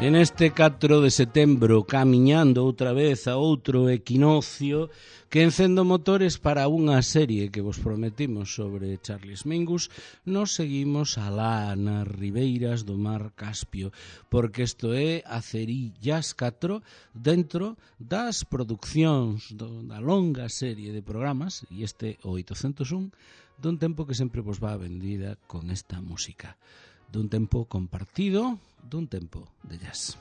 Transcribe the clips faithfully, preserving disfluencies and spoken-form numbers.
En este catro de setembro, camiñando outra vez a outro equinoccio, que encendo motores para unha serie que vos prometimos sobre Charles Mingus, nos seguimos alá nas ribeiras do mar Caspio, porque isto é Acerillas catro dentro das producións do, da longa serie de programas, e este o oitocentos un, dun tempo que sempre vos va vendida con esta música. Dun tempo compartido, dun tempo de jazz.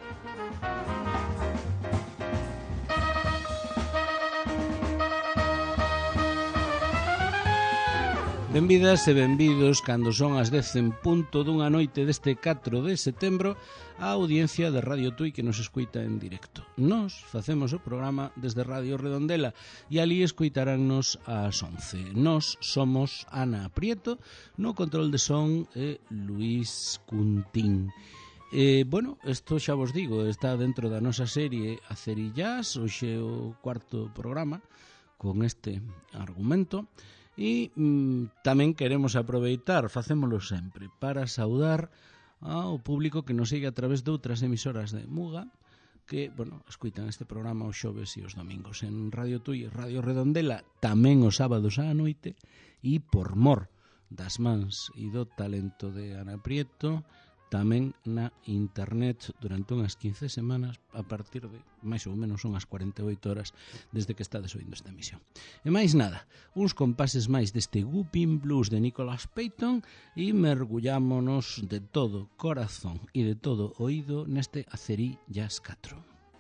Benvidas e benvidos cando son as dez en punto dunha noite deste catro de setembro a audiencia de Radio Tui que nos escuita en directo. Nos facemos o programa desde Radio Redondela e ali escuitaránnos ás once. Nos somos Ana Prieto, no control de son e Luís Cuntín. Eh, bueno, isto xa vos digo, está dentro da nosa serie Acerillas, hoxe o cuarto programa con este argumento. E mm, tamén queremos aproveitar, facémolo sempre, para saudar ao público que nos sigue a través de outras emisoras de Muga que, bueno, escuitan este programa os xoves e os domingos en Radio Tui e Radio Redondela, tamén os sábados á noite, e por mor das mans e do talento de Ana Prieto, tamén na internet durante unhas quince semanas a partir de máis ou menos unhas cuarenta e oito horas desde que estades oindo esta emisión. E máis nada, uns compases máis deste Whooping Blues de Nicholas Payton e mergullámonos de todo corazón e de todo oído neste Acerillas catro.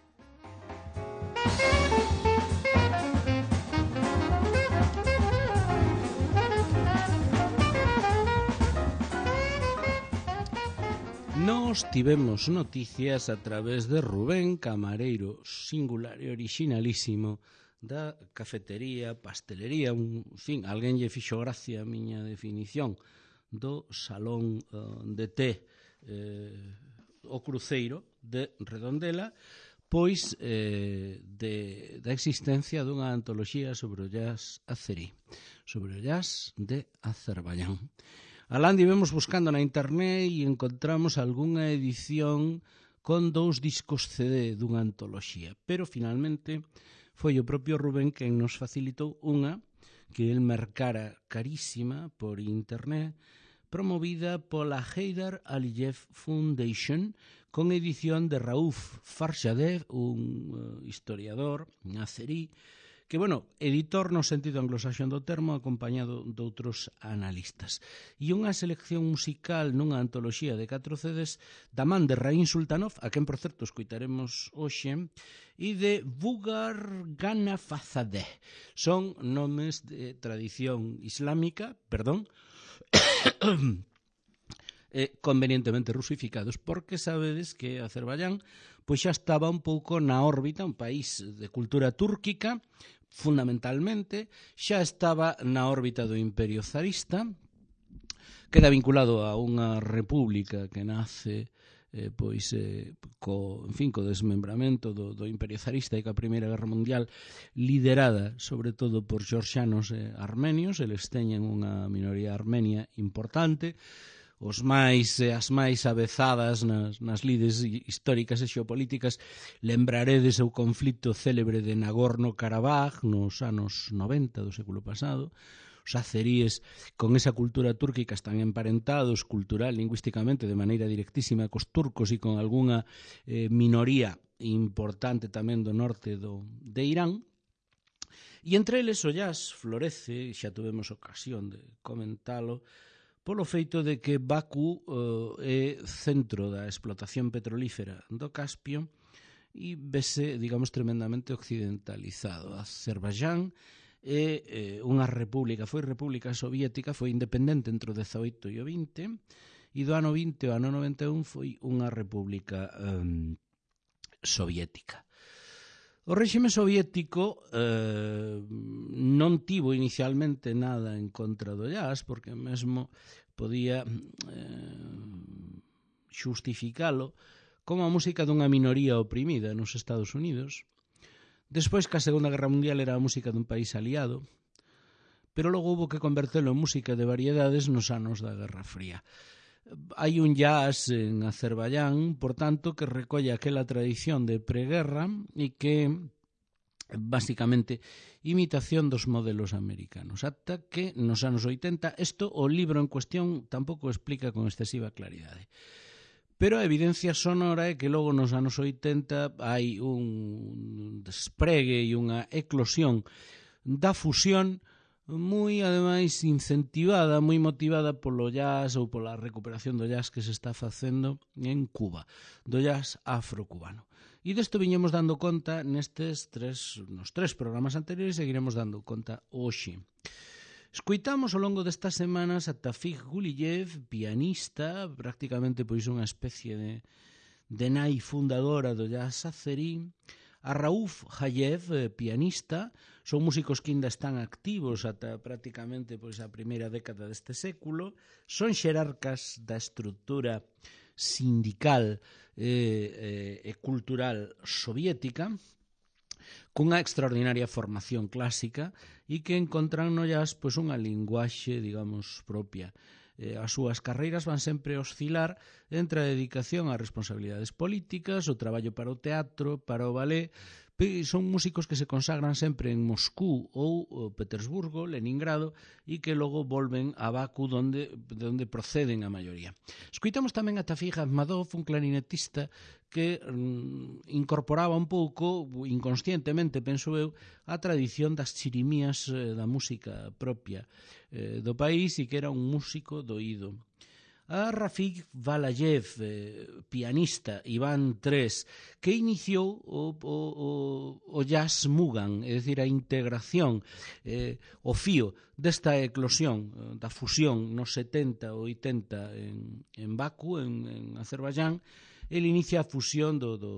Nos tivemos noticias a través de Rubén, camareiro singular e orixinalísimo da cafetería, pastelería, un, en fin, alguén lle fixo gracia a miña definición do salón uh, de té eh, o Cruceiro de Redondela, pois eh, de, da existencia dunha antoloxía sobre o jazz azerí, sobre o jazz de Azerbaiyán. Alá andivemos buscando na internet e encontramos algunha edición con dous discos C D dunha antoloxía, pero finalmente foi o propio Rubén quen nos facilitou unha que el mercara carísima por internet, promovida pola Heydar Aliyev Foundation, con edición de Rauf Farshadev, un historiador azerí, que, bueno, editor no sentido anglosaxón do termo, acompañado de outros analistas. E unha selección musical nunha antoloxía de catro C Ds da man de Rain Sultanov, a quen, por certo, escoitaremos hoxe, e de Vugar Ganafazadeh. Son nomes de tradición islámica, perdón, eh, convenientemente rusificados, porque sabedes que Azerbaiyán pois xa estaba un pouco na órbita, un país de cultura túrquica, fundamentalmente, xa estaba na órbita do Imperio zarista, queda vinculado a unha república que nace eh, pois eh, co, en fin, co desmembramento do, do Imperio zarista e coa Primeira Guerra Mundial, liderada sobre todo por xorxianos e armenios. Eles teñen unha minoría armenia importante. Os máis e as máis avezadas nas, nas lides históricas e xeopolíticas lembraredes o conflito célebre de Nagorno-Karabaj nos anos noventa do século pasado. Os azeríes con esa cultura túrquica están emparentados cultural, lingüísticamente, de maneira directísima cos turcos e con algunha eh, minoría importante tamén do norte do, de Irán. E entre eles o jazz florece, xa tuvemos ocasión de comentalo, polo feito de que Bakú eh, é centro da explotación petrolífera do Caspio e vese, digamos, tremendamente occidentalizado. Azerbaiyán é eh, unha república, foi república soviética, foi independente entre o dezaoito e o vinte, e do ano vinte ao ano noventa e un foi unha república eh, soviética. O réxime soviético eh, non tivo inicialmente nada en contra do jazz, porque mesmo podía eh, xustificalo como a música dunha minoría oprimida nos Estados Unidos. Despois que a Segunda Guerra Mundial era a música dun país aliado, pero logo hubo que convertelo en música de variedades nos anos da Guerra Fría. hai un jazz en Azerbaiyán, por tanto, que recolle aquela tradición de preguerra e que basicamente imitación dos modelos americanos, ata que nos anos oitenta, isto o libro en cuestión tampouco explica con excesiva claridade. Pero a evidencia sonora é que logo nos anos oitenta hai un despregue e unha eclosión da fusión moi, ademais, incentivada, moi motivada polo jazz ou pola recuperación do jazz que se está facendo en Cuba, do jazz afrocubano. E desto viñemos dando conta nestes tres, nos tres programas anteriores e seguiremos dando conta hoxe. Escoitamos ao longo destas semanas a Tafig Guliyev, pianista, prácticamente pois unha especie de, de nai fundadora do jazz azerí, a Rauf Hayev, pianista, son músicos que ainda están activos ata prácticamente pois a primeira década deste século, son xerarcas da estrutura sindical e, e, e cultural soviética, cunha extraordinaria formación clásica e que encontran no jazz pois unha linguaxe, digamos, propia. Eh, as súas carreiras van sempre oscilar entre a dedicación ás responsabilidades políticas, o traballo para o teatro, para o ballet. Son músicos que se consagran sempre en Moscú ou Petersburgo, Leningrado, e que logo volven a Bakú, donde, donde proceden a maioría. Escoitamos tamén a Tafig Ahmadov, un clarinetista que mm, incorporaba un pouco, inconscientemente, penso eu, a tradición das chirimías eh, da música propia eh, do país e que era un músico do oído. A Rafig Valayev, eh, pianista, Iván tres, que iniciou o, o, o, o jazz mugan, é dicir, a integración, eh, o fío desta eclosión, eh, da fusión nos setenta ou oitenta en, en Bakú, en, en Azerbaiyán. Ele inicia a fusión do, do,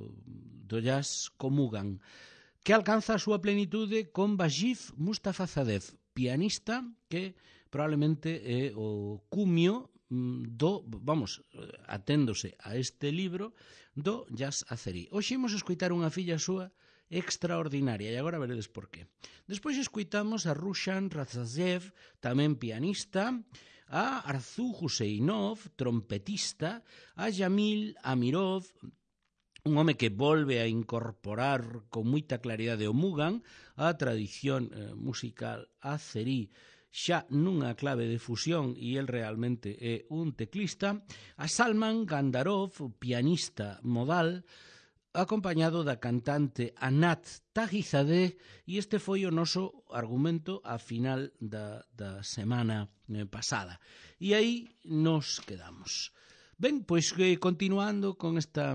do jazz co mugan, que alcanza a súa plenitude con Vajif Mustafazadev, pianista que probablemente é o cumio do, vamos, aténdose a este libro, do jazz azerí. Hoxe imos escoitar unha filla súa extraordinaria, e agora veredes por qué. Despois escoitamos a Rushan Razazev, tamén pianista, a Arzu Huseinov, trompetista, a Jamil Amirov, un home que volve a incorporar con moita claridade o mugan, a tradición eh, musical azerí, xa nunha clave de fusión, e el realmente é un teclista, a Salman Gandarov, pianista modal, acompañado da cantante Anat Tagizadeh, e este foi o noso argumento a final da, da semana pasada. E aí nos quedamos. Ben, pois eh, continuando con esta...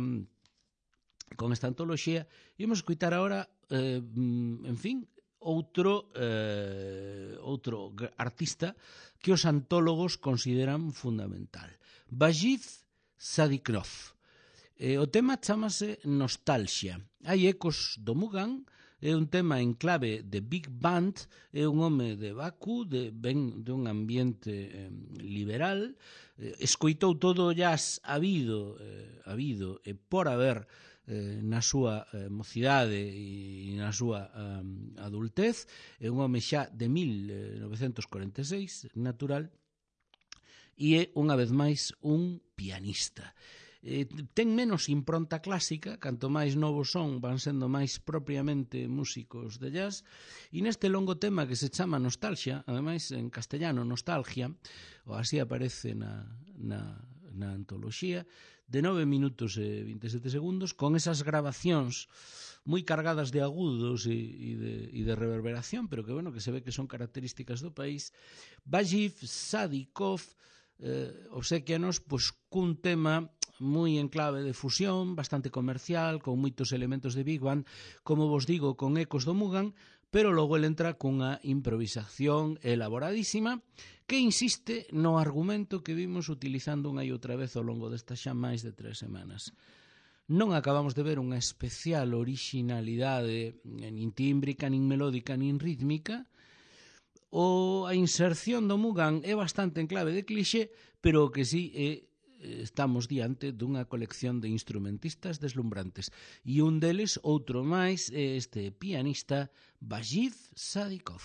con esta antoloxía, imos escutar agora, eh, en fin, outro eh, outro artista que os antólogos consideran fundamental, Vajid Sadikov. Eh, o tema chamase Nostalgia. Hai ecos do mugan, é un tema en clave de big band, é un home de Bakú, de, ben, de un ambiente eh, liberal, eh, escoitou todo o jazz habido, eh, habido e por haber eh, na súa eh, mocidade e na súa um, adultez. É un home xa de mil novecentos corenta e seis, natural, e é, unha vez máis, un pianista. Eh, ten menos impronta clásica, canto máis novos son, van sendo máis propiamente músicos de jazz, e neste longo tema que se chama Nostalgia, ademais en castellano Nostalgia, ou así aparece na, na, na antoloxía, de nove minutos e vinte e sete segundos, con esas grabacións moi cargadas de agudos e, e, de, e de reverberación, pero que, bueno, que se ve que son características do país. Vajid Sadikov eh, obsequianos pois, cun tema moi en clave de fusión, bastante comercial, con moitos elementos de big band, como vos digo, con ecos do mugan, pero logo ele entra cunha improvisación elaboradísima que insiste no argumento que vimos utilizando unha e outra vez ao longo destas xa máis de tres semanas. Non acabamos de ver unha especial originalidade nin tímbrica, nin melódica, nin rítmica. O a inserción do mugan é bastante en clave de cliché, pero o que sí é estamos diante dunha colección de instrumentistas deslumbrantes, e un deles, outro máis, é este pianista Vajid Sadikov.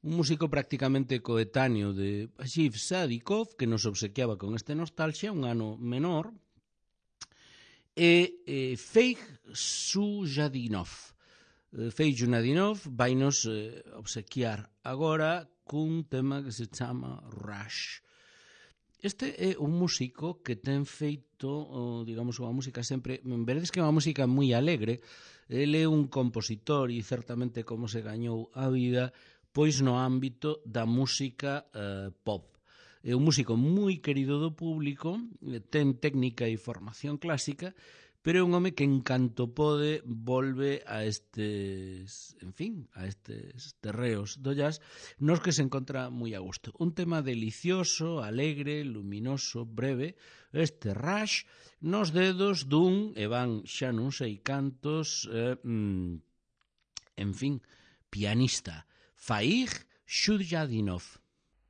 un músico prácticamente coetáneo de Asif Sadikov, que nos obsequiaba con este Nostalgia, un ano menor, e eh, Feij Sujadinov. Eh, Feij Sujadinov vainos eh, obsequiar agora cun tema que se chama Rush. Este é un músico que ten feito, digamos, unha música sempre, veredes que é unha música moi alegre. Ele é un compositor e certamente como se gañou a vida pois no ámbito da música eh, pop. É un músico moi querido do público, ten técnica e formación clásica, pero é un home que en canto pode volve a estes, en fin, a estes terreos do jazz nos que se encontra moi a gusto. Un tema delicioso, alegre, luminoso, breve, este Rush nos dedos dun, e van xa non sei cantos, eh, mm, en fin, pianista, Feij Sujadinov.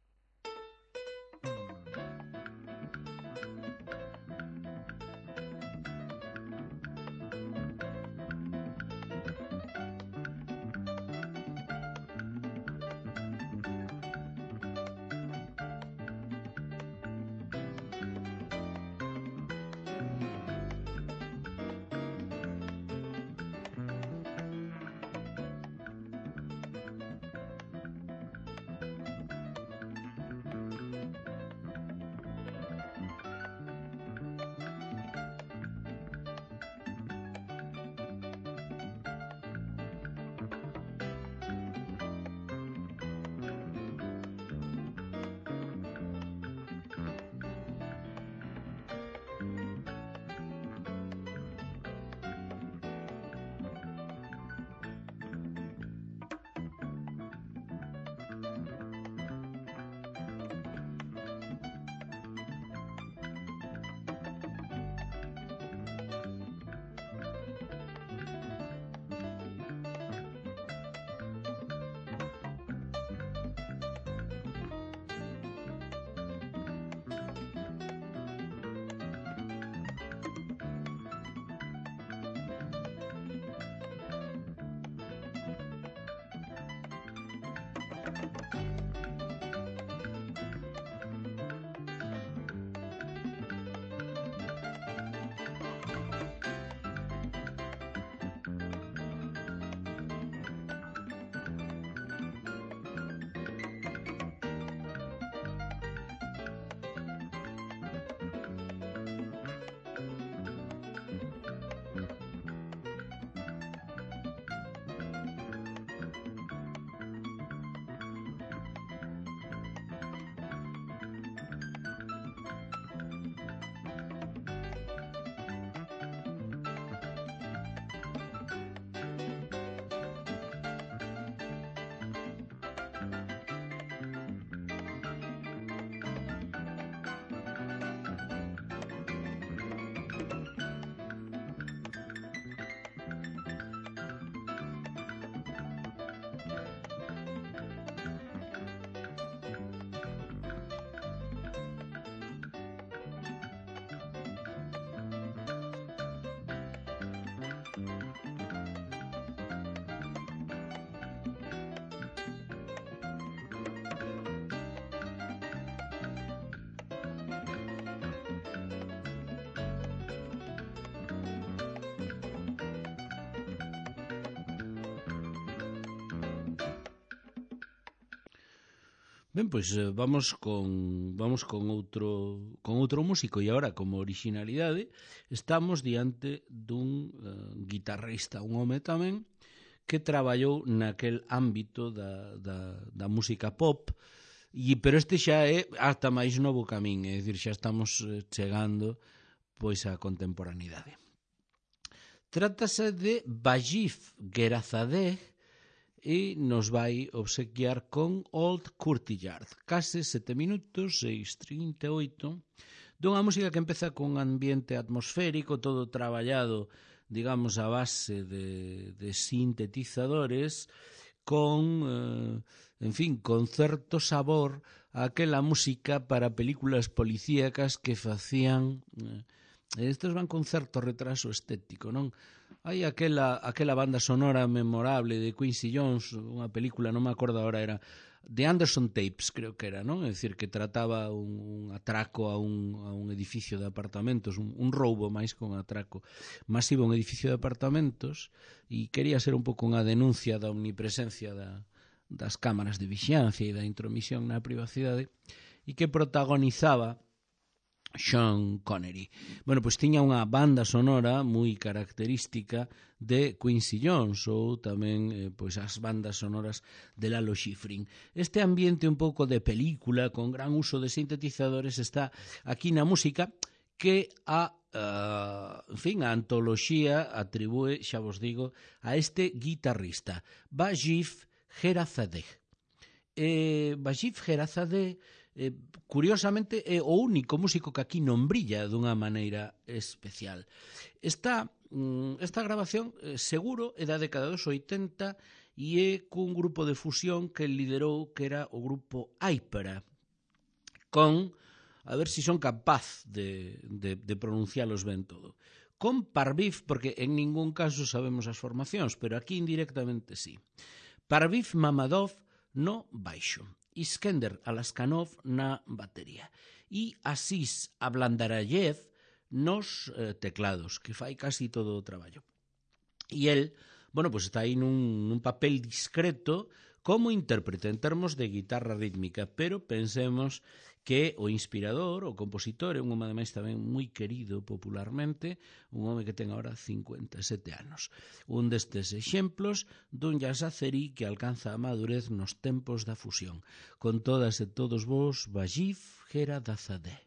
Ben, pois vamos con vamos con outro con outro músico e agora como orixinalidade estamos diante dun uh, guitarrista, un home tamén que traballou naquel ámbito da, da, da música pop, e, pero este xa é ata máis novo camín, é dicir, xa estamos chegando pois á contemporaneidade. Trátase de Vajif Gerazadeh e nos vai obsequiar con Old Courtyard, case sete minutos, seis trinta e oito, dunha música que empeza con un ambiente atmosférico, todo traballado, digamos, a base de, de sintetizadores, con, eh, en fin, con certo sabor a aquela música para películas policíacas que facían... Eh, estes van con certo retraso estético, non? Hai aquela, aquela banda sonora memorable de Quincy Jones, unha película, non me acordo agora, era de Anderson Tapes, creo que era, non? É dicir, que trataba un, un atraco a un, a un edificio de apartamentos, un, un roubo máis que un atraco masivo a un edificio de apartamentos, e quería ser un pouco unha denuncia da omnipresencia da, das cámaras de vixiancia e da intromisión na privacidade, e que protagonizaba Sean Connery. Bueno, pois tiña unha banda sonora moi característica de Quincy Jones ou tamén eh, pois as bandas sonoras de Lalo Schifrin. Este ambiente un pouco de película con gran uso de sintetizadores está aquí na música que a Uh, en fin, a antoloxía atribúe, xa vos digo, a este guitarrista, Vajif Sherazadeh. Eh, Vajif Sherazadeh, eh, curiosamente, é o único músico que aquí non brilla dunha maneira especial. Esta, esta grabación, eh, seguro, é da década dos oitenta e é cun grupo de fusión que liderou, que era o grupo Hypera, con, a ver se si son capaz de, de, de pronuncialos ben todo, con Parviz, porque en ningún caso sabemos as formacións, pero aquí indirectamente sí. Parviz Mamadov no baixo, Iskender Alaskanov na batería e Aziz Ablandarayev nos eh, teclados, que fai casi todo o traballo. E el, bueno, pues está aí nun, nun papel discreto como intérprete en termos de guitarra rítmica, pero pensemos que o inspirador, o compositor, é un home ademais tamén moi querido popularmente, un home que ten agora cincuenta e sete anos. Un destes exemplos dun jazz azerí que alcanza a madurez nos tempos da fusión. Con todas e todos vos, Vajif Sherazadeh.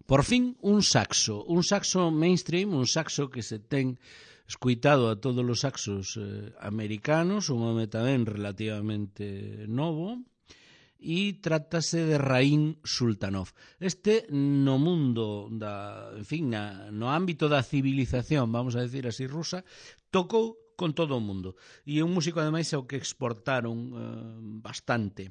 Por fin, un saxo, un saxo mainstream, un saxo que se ten escuitado a todos os saxos eh, americanos, un home tamén relativamente novo, e trátase de Raïm Sultanov. Este, no mundo, da, en fin, na, no ámbito da civilización, vamos a decir así, rusa, tocou con todo o mundo. E é un músico, ademais, ao que exportaron eh, bastante.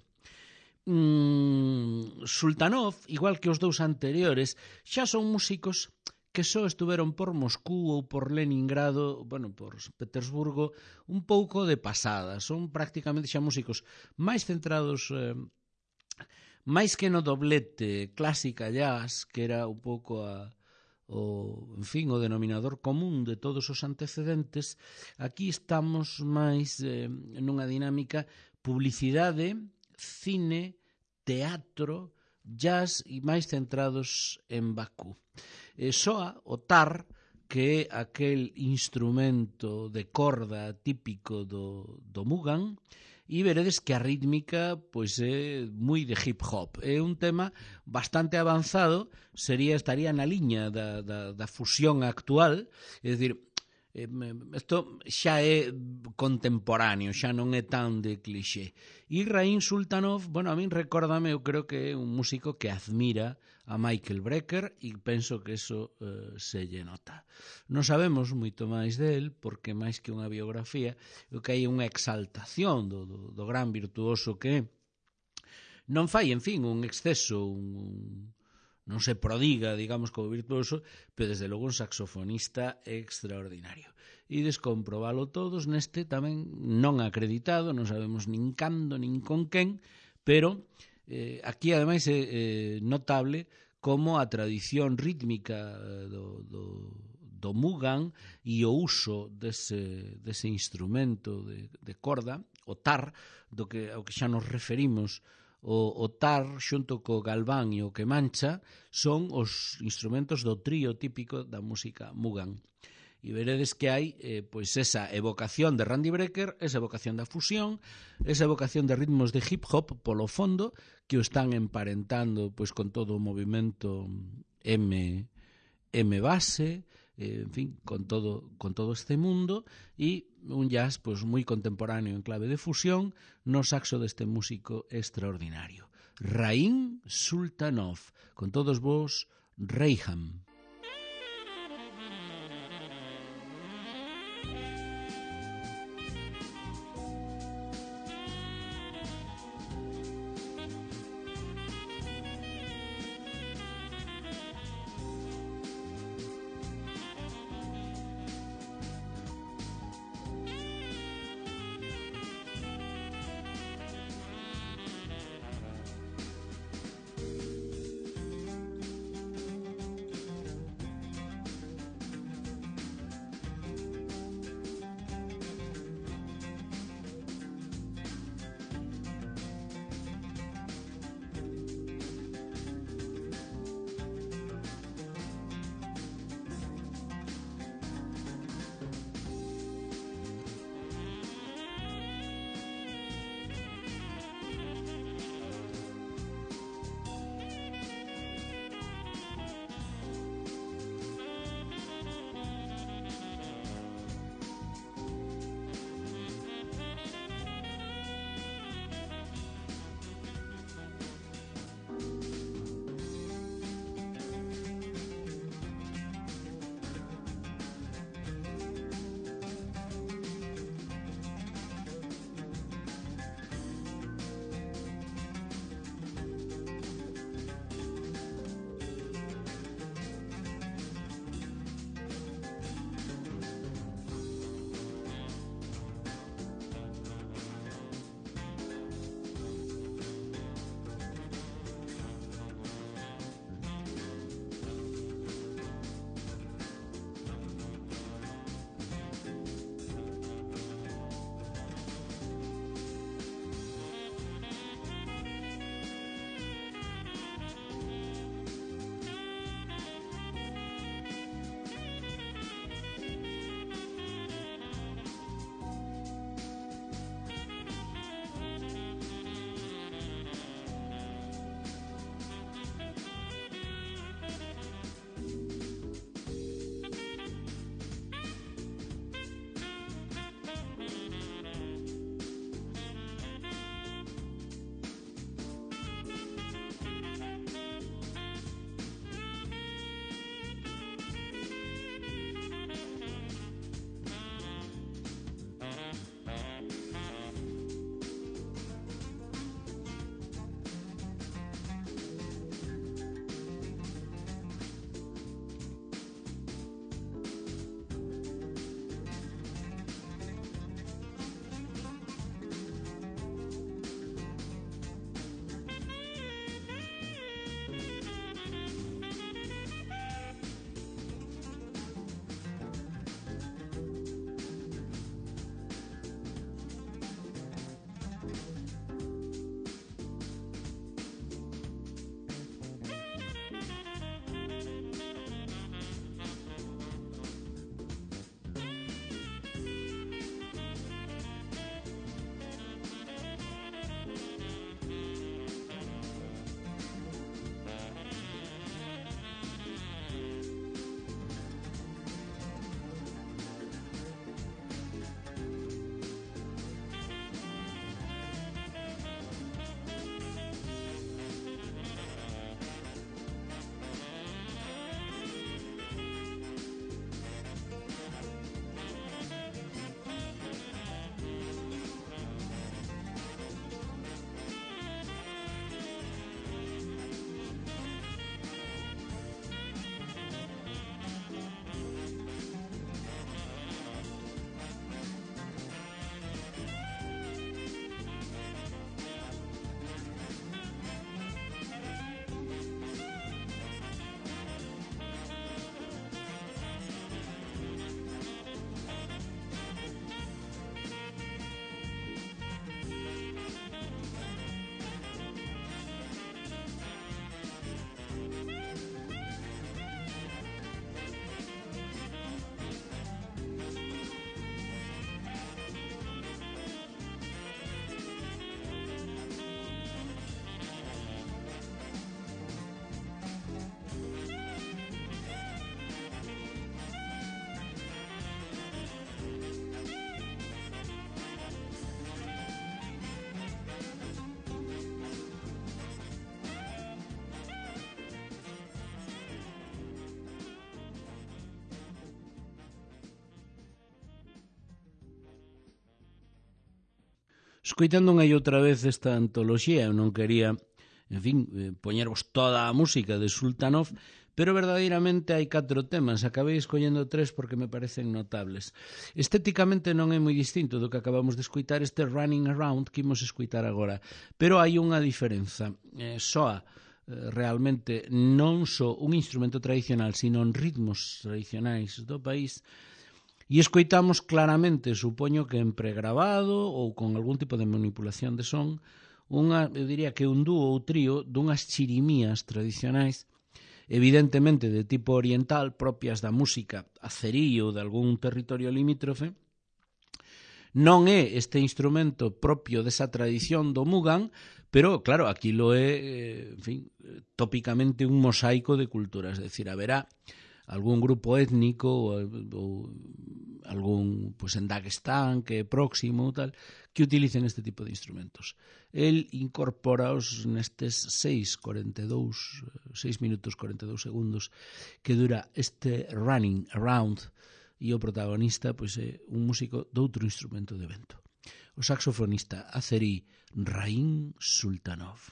Mm, Sultanov, igual que os dous anteriores, xa son músicos que só estuveron por Moscú ou por Leningrado, bueno, por Petersburgo, un pouco de pasada. Son prácticamente xa músicos máis centrados, eh, máis que no doblete clásica jazz, que era un pouco a, o, en fin, o denominador común de todos os antecedentes. Aquí estamos máis eh, nunha dinámica publicidade, cine, teatro, jazz e máis centrados en Bakú. E soa o tar, que é aquel instrumento de corda típico do, do Mugham, e veredes que a rítmica pois é moi de hip hop. É un tema bastante avanzado, sería estaría na liña da, da, da fusión actual, é dicir, isto xa é contemporáneo, xa non é tan de cliché. E Raïm Sultanov, bueno, a min recórdame, eu creo que é un músico que admira a Michael Brecker e penso que eso eh, se lle nota. Non sabemos moito máis del, porque máis que unha biografía, o que hai unha exaltación do, do, do gran virtuoso que non fai, en fin, un exceso, un, un non se prodiga, digamos, como virtuoso, pero desde logo un saxofonista extraordinario. Ides comprobalo todos neste tamén non acreditado, non sabemos nin cando, nin con quen, pero eh, aquí ademais é eh, notable como a tradición rítmica do, do, do Mugham e o uso dese, dese instrumento de, de corda, o tar, do que, ao que xa nos referimos. O, o tar, xunto co galván e o quemancha, son os instrumentos do trío típico da música Mugham. E veredes que hai eh, pois esa evocación de Randy Brecker, esa evocación da fusión, esa evocación de ritmos de hip hop polo fondo, que o están emparentando pois con todo o movimento M, M base, eh, en fin, con todo, con todo este mundo, e un jazz pois moi contemporáneo en clave de fusión no saxo deste músico extraordinario. Raïm Sultanov, con todos vos, Reyham. Escoitando unha e outra vez esta antoloxía, eu non quería, en fin, poñervos toda a música de Sultanov, pero verdadeiramente hai catro temas. Acabei escollendo tres porque me parecen notables. Estéticamente non é moi distinto do que acabamos de escoitar este Running Around que imos escoitar agora, pero hai unha diferenza. Eh, soa eh, realmente non só un instrumento tradicional, sino en ritmos tradicionais do país, e escoitamos claramente, supoño que en pregrabado ou con algún tipo de manipulación de son, unha, eu diría que un dúo ou trío dunhas chirimías tradicionais, evidentemente de tipo oriental, propias da música azerí ou de algún territorio limítrofe. Non é este instrumento propio desa tradición do Mugan, pero, claro, aquilo é, en fin, tópicamente un mosaico de culturas, é dicir, haberá algún grupo étnico ou, ou algún, pues, en Daguestán, que é próximo ou tal, que utilicen este tipo de instrumentos. El incorporaos nestes seis minutos cuarenta e dous segundos que dura este Running Around, e o protagonista, pois, é un músico doutro instrumento de vento, o saxofonista azerí Raim Sultanov.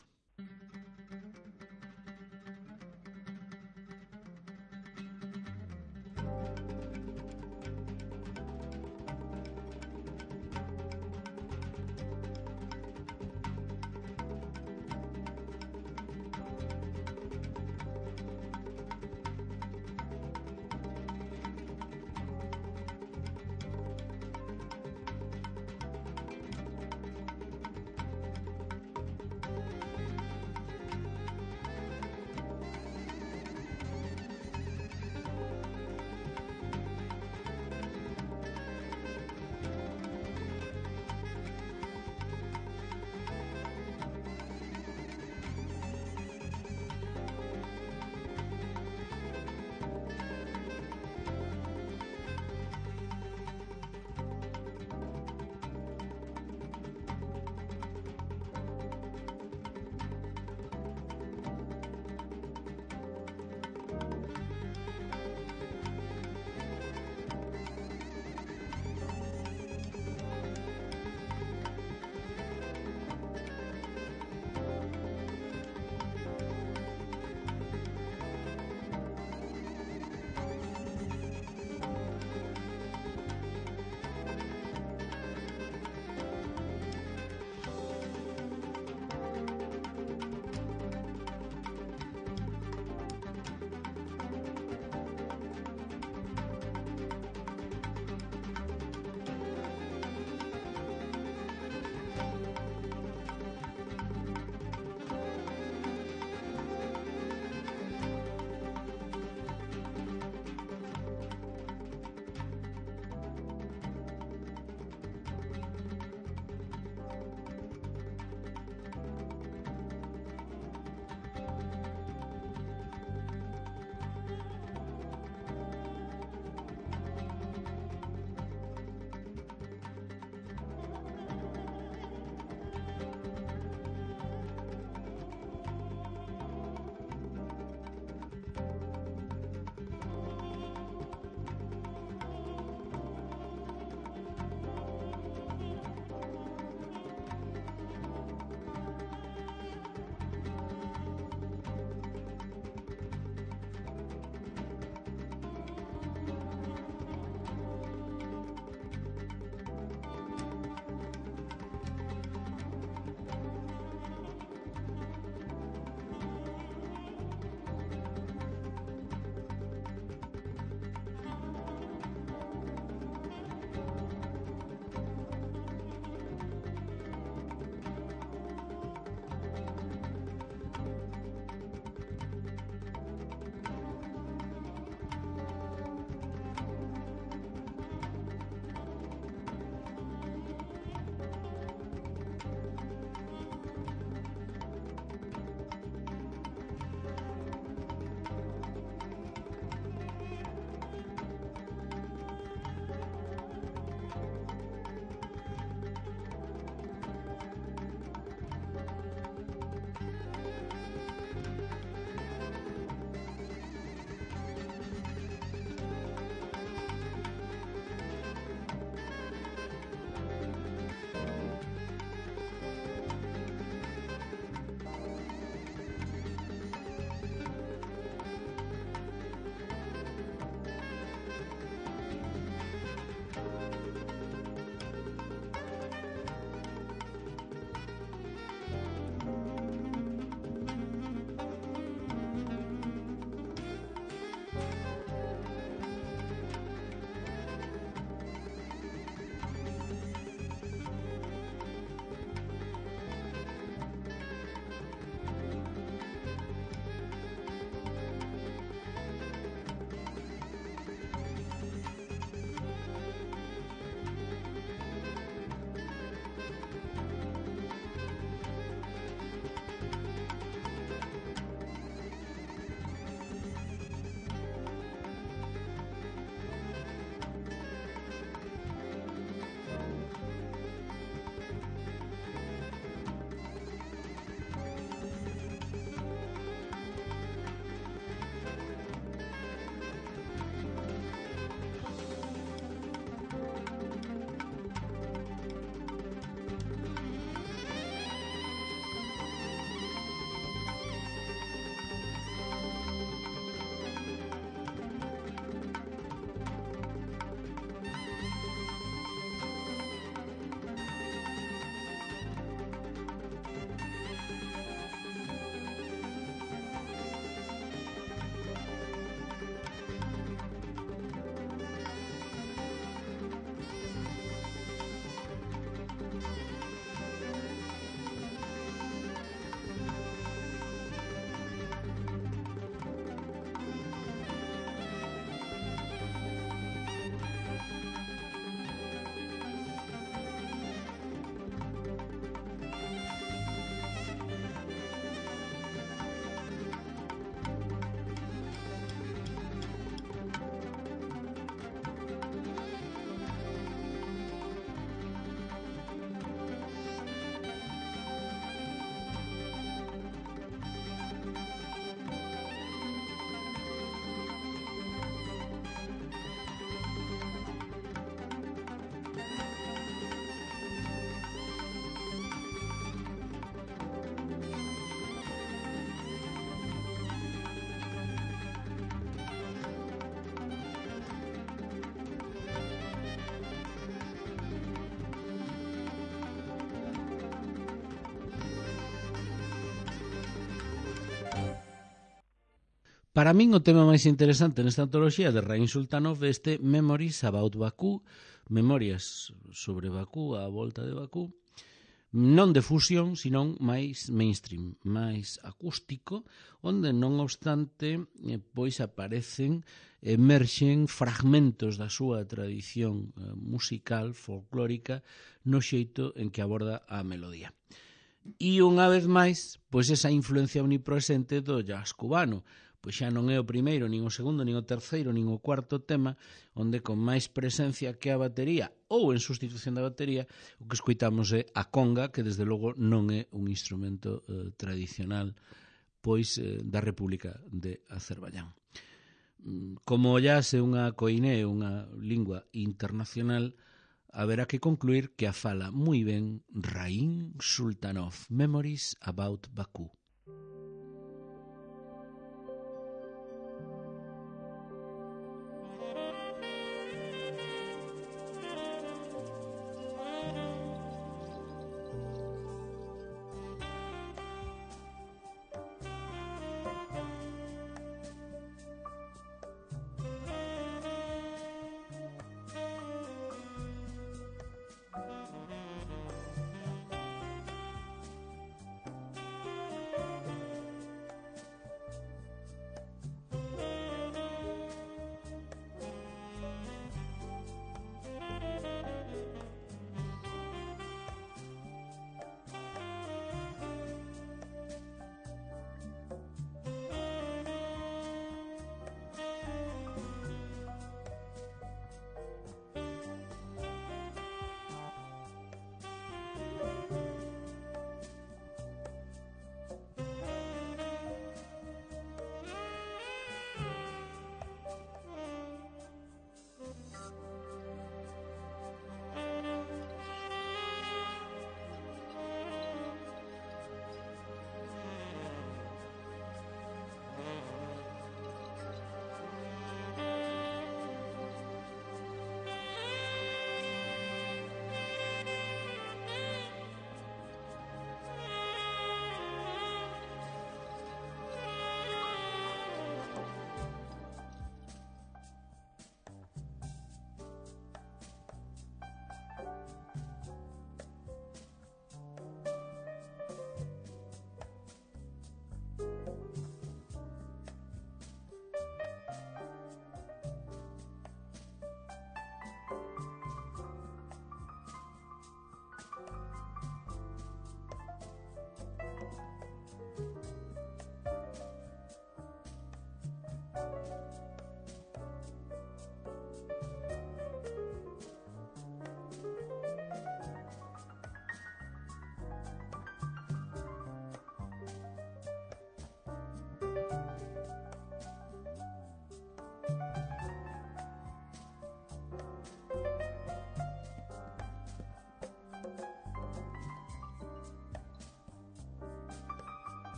Para min o tema máis interesante nesta antoloxía de Raïm Sultanov é este Memories About Baku, Memorias sobre Bakú, a volta de Bakú, non de fusión, senón máis mainstream, máis acústico, onde non obstante pois aparecen, emerxen fragmentos da súa tradición musical, folclórica, no xeito en que aborda a melodía. E unha vez máis, pois esa influencia omnipresente do jazz cubano, pois xa non é o primeiro, nin o segundo, nin o terceiro, nin o cuarto tema, onde con máis presencia que a batería, ou en sustitución da batería, o que escoitamos é a conga, que desde logo non é un instrumento eh, tradicional pois eh, da República de Azerbaiyán. Como o jazz é unha coiné, unha lingua internacional, haberá que concluir que a fala moi ben Raïm Sultanov, Memories About Baku.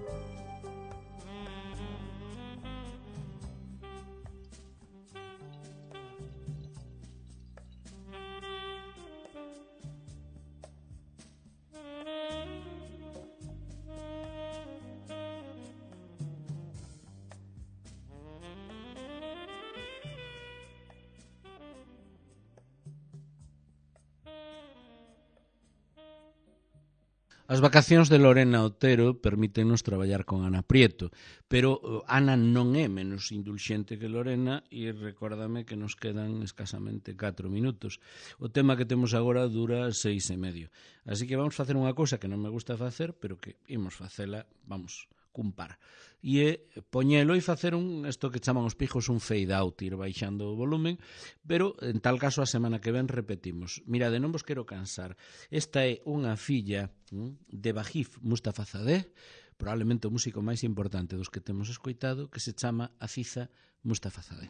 As vacacións de Lorena Otero permítenos traballar con Ana Prieto, pero Ana non é menos indulxente que Lorena e recórdame que nos quedan escasamente catro minutos. O tema que temos agora dura seis e medio. Así que vamos facer unha cousa que non me gusta facer, pero que imos facela, vamos, cun par. E é poñelo e facer un, isto que chaman os pijos, un fade out, ir baixando o volumen, pero en tal caso a semana que ven repetimos. Mirade, non vos quero cansar. Esta é unha filla de Vagif Mustafazadeh, probablemente o músico máis importante dos que temos escoitado, que se chama Aziza Mustafazadeh.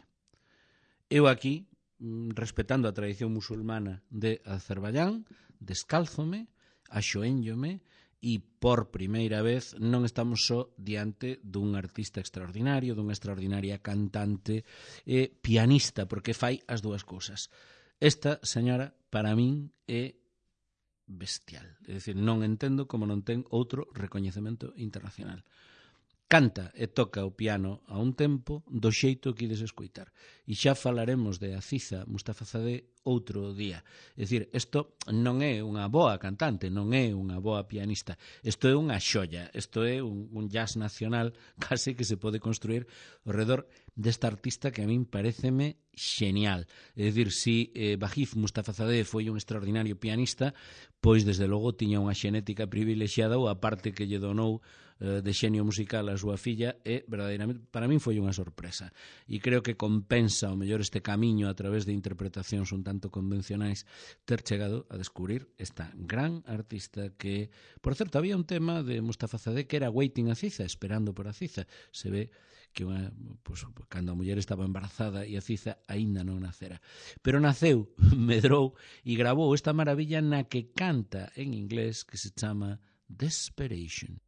Eu aquí, respetando a tradición musulmana de Azerbaiyán, descálzome, axoénllome, e por primeira vez non estamos só diante dun artista extraordinario, dunha extraordinaria cantante e pianista, porque fai as dúas cousas. Esta señora, para min, é bestial. É dicir, non entendo como non ten outro recoñecemento internacional. Canta e toca o piano a un tempo do xeito que ides escoitar. E xa falaremos de Aziza Mustafazadeh outro día. É dicir, isto non é unha boa cantante, non é unha boa pianista. Isto é unha xoia, isto é un, un jazz nacional case que se pode construir ao redor desta artista que a min pareceme xenial. É dicir, si eh, Vagif Mustafazadeh foi un extraordinario pianista, pois desde logo tiña unha xenética privilexiada ou a parte que lle donou de xenio musical a súa filla é verdadeiramente, para min foi unha sorpresa e creo que compensa o mellor este camiño a través de interpretacións un tanto convencionais ter chegado a descubrir esta gran artista que, por certo, había un tema de Mustafazadeh que era Waiting Aziza, esperando por Aziza. Se ve que unha, pues, cando a muller estaba embarazada e Aziza aínda non nacera, pero naceu, medrou e gravou esta maravilla na que canta en inglés que se chama Desperation.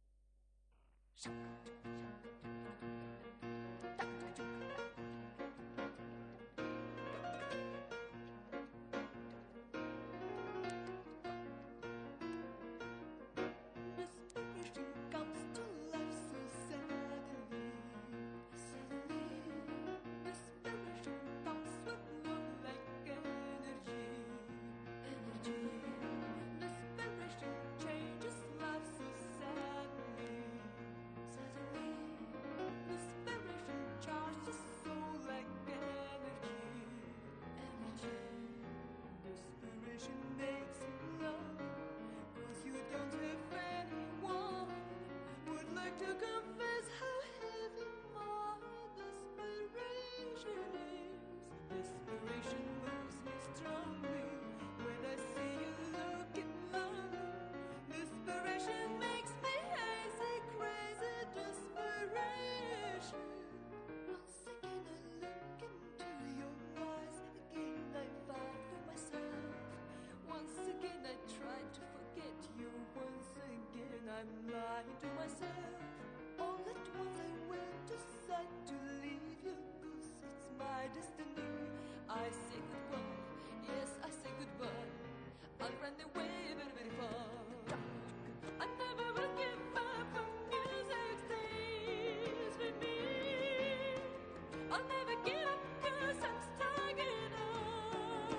I'm lying to myself. All at once I will decide to leave you, 'cause it's my destiny. I say goodbye, yes, I say goodbye. I'll run away very, very far. I never will give up when music stays with me. I'll never give up 'cause I'm stuck in love.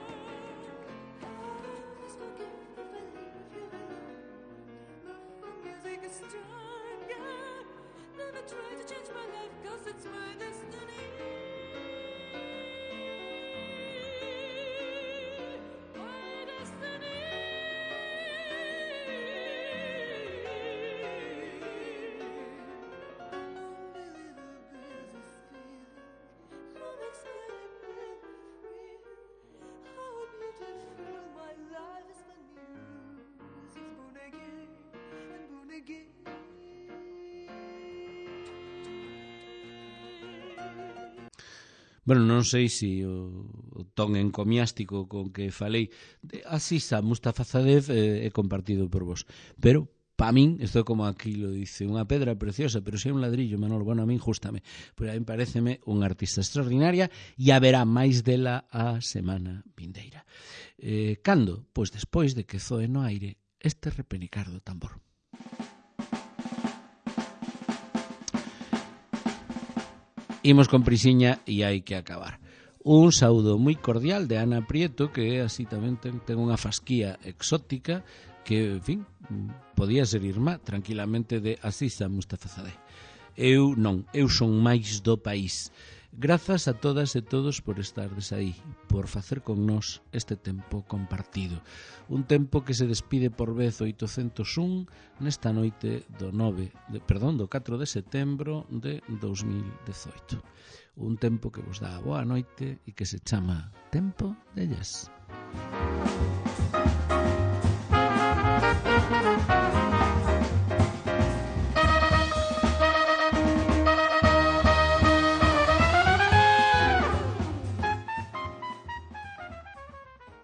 Please forgive me if I leave you alone. Music is stronger. Never try to change my life, 'cause it's my destiny. My destiny. Only the business feeling. Love makes me free. How beautiful my life is when music's born again. Bueno, non sei se o, o ton encomiástico con que falei de Aziza Mustafazadeh eh, é compartido por vos, pero pa min, isto é como aquilo, dice, unha pedra preciosa, pero se é un ladrillo, Manolo, bueno, a min justame, pero a min pareceme unha artista extraordinaria e haberá máis dela a semana vindeira. Eh, cando? Pois despois de que zoe no aire este repenicar do tambor. Imos con prisiña e hai que acabar. Un saúdo moi cordial de Ana Prieto, que así tamén ten, ten unha fasquía exótica, que, en fin, podía ser irmá tranquilamente de Aziza Mustafazadeh. Eu non, eu son máis do país. Grazas a todas e todos por estardes aí, por facer con nós este tempo compartido. Un tempo que se despide por vez oitocentos un nesta noite do nove, de, perdón, do catro de setembro de dos mil dezoito. Un tempo que vos dá a boa noite e que se chama Tempo de Jazz.